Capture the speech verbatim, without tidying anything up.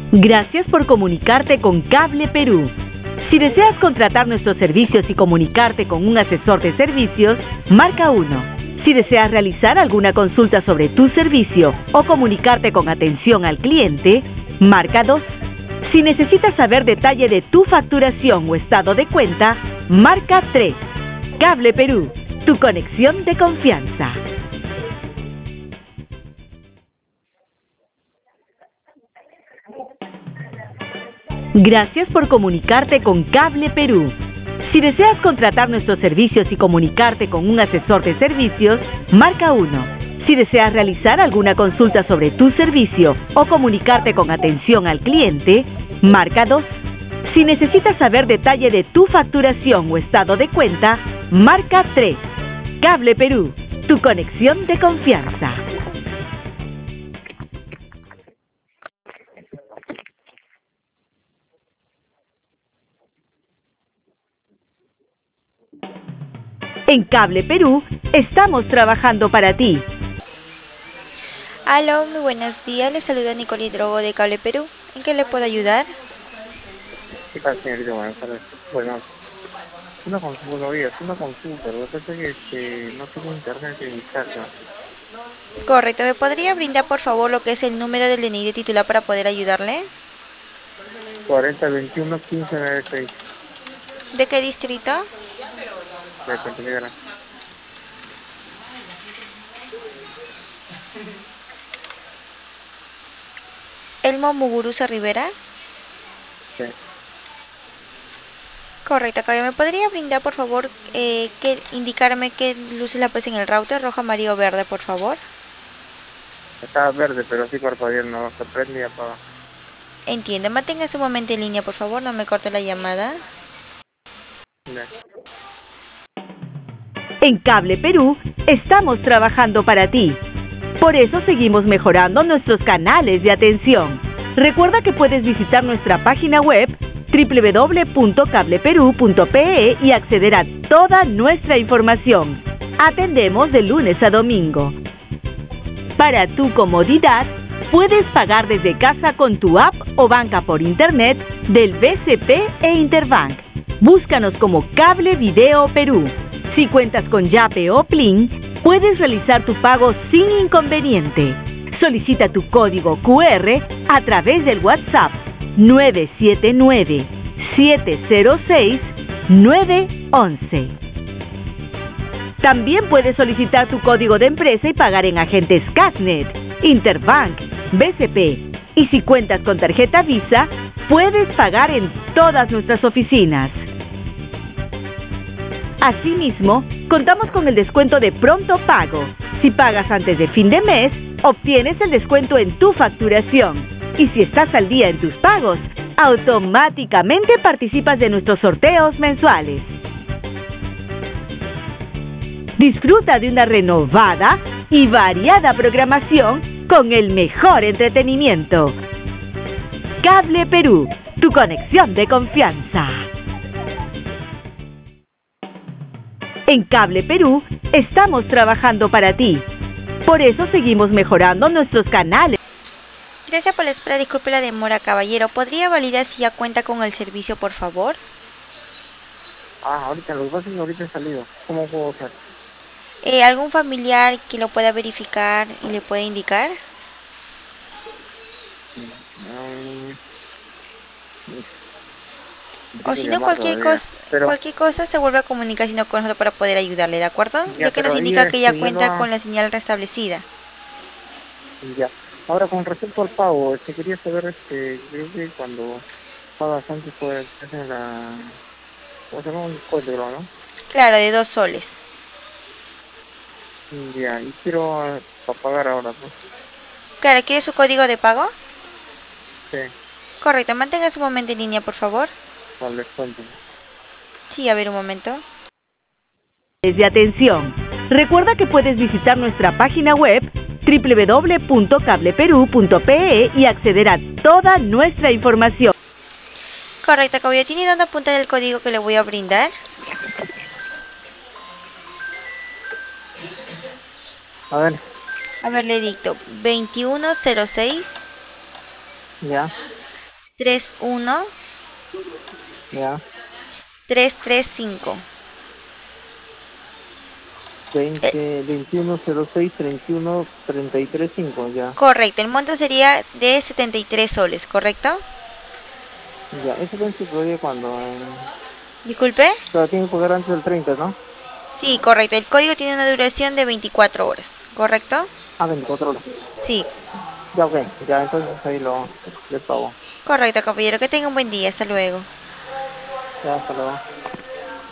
Gracias por comunicarte con Cable Perú. Si deseas contratar nuestros servicios y comunicarte con un asesor de servicios, marca uno. Si deseas realizar alguna consulta sobre tu servicio o comunicarte con atención al cliente, marca dos. Si necesitas saber detalle de tu facturación o estado de cuenta, marca tres. Cable Perú, tu conexión de confianza. Gracias por comunicarte con Cable Perú. Si deseas contratar nuestros servicios y comunicarte con un asesor de servicios, marca uno. Si deseas realizar alguna consulta sobre tu servicio o comunicarte con atención al cliente, marca dos. Si necesitas saber detalle de tu facturación o estado de cuenta, marca tres. Cable Perú, tu conexión de confianza. En Cable Perú, estamos trabajando para ti. Aló, muy buenos días. Les saluda Nicole Drogo de Cable Perú. ¿En qué le puedo ayudar? ¿Qué tal, señorita? Buenas tardes. Bueno, una consulta, buenos días, una consulta. Lo que pasa es que este, no tengo internet en mi casa. Correcto. ¿Me podría brindar, por favor, lo que es el número del D N I de titular para poder ayudarle? cuarenta veintiuno quince noventa y seis, ¿De qué distrito? de Puente Negra. Elmo Muguruza Rivera. Sí. Correcto, caballero. ¿Me podría brindar, por favor, eh, que, indicarme qué luces le aparecen en el router? Roja, amarillo o verde, por favor. Estaba verde, pero sí parpadeando, no se prende y apaga. Entiendo. Manténgase un momento en línea, por favor. No me corte la llamada. Ya. En Cable Perú, estamos trabajando para ti. Por eso seguimos mejorando nuestros canales de atención. Recuerda que puedes visitar nuestra página web doble u doble u doble u punto cable perú punto pe e y acceder a toda nuestra información. Atendemos de lunes a domingo. Para tu comodidad, puedes pagar desde casa con tu app o banca por internet del B C P e Interbank. Búscanos como Cable Video Perú. Si cuentas con Yape o Plin, puedes realizar tu pago sin inconveniente. Solicita tu código cu erre a través del WhatsApp nueve siete nueve, siete cero seis, nueve uno uno. También puedes solicitar tu código de empresa y pagar en agentes Casnet, Interbank, B C P. Y si cuentas con tarjeta Visa, puedes pagar en todas nuestras oficinas. Asimismo, contamos con el descuento de pronto pago. Si pagas antes de fin de mes, obtienes el descuento en tu facturación. Y si estás al día en tus pagos, automáticamente participas de nuestros sorteos mensuales. Disfruta de una renovada y variada programación con el mejor entretenimiento. Cable Perú, tu conexión de confianza. En Cable Perú, estamos trabajando para ti. Por eso seguimos mejorando nuestros canales. Gracias por la espera. Disculpe la demora, caballero. ¿Podría validar si ya cuenta con el servicio, por favor? Ah, ahorita, lo que pasa es que ahorita he salido. ¿Cómo puedo hacer? Eh, ¿Algún familiar que lo pueda verificar y le pueda indicar? Mm, O si no, cualquier cosa, pero, cualquier cosa se vuelve a comunicar si no con nosotros para poder ayudarle, ¿de acuerdo? ya, Ya que nos pero indica ahí, que ya este, ya cuenta no- con la señal restablecida. Ya. Ahora, con respecto al pago, este, quería saber, este, creo que cuando pagas antes, pues, hacen la... ¿Cómo se llama? Un código, ¿no? Claro, de dos soles. Ya, y quiero ah, pa- pagar ahora, pues. Claro, ¿quiere su código de pago? Sí, Correcto, mantenga su momento en línea, por favor. vale, cuéntame. Sí, a ver un momento. De atención. Recuerda que puedes visitar nuestra página web doble u doble u doble u punto cable perú punto pe e y acceder a toda nuestra información. Correcto, caballero. ¿Tiene dónde apuntar el código que le voy a brindar? A ver, A ver, le dicto. veintiuno cero seis, ya, tres uno Ya. tres tres cinco. veinte, veintiuno cero seis treinta y uno treinta y tres cinco, ya. Correcto, el monto sería de setenta y tres soles, ¿correcto? Ya, eso vence todavía cuando... Eh, Disculpe. pero tiene que pagar antes del treinta, ¿no? Sí, correcto. El código tiene una duración de veinticuatro horas, ¿correcto? Ah, veinticuatro horas. Sí. Ya, ok. Ya, entonces ahí lo... le pago. Correcto, compañero. Que tenga un buen día. Hasta luego. Ya, hasta luego.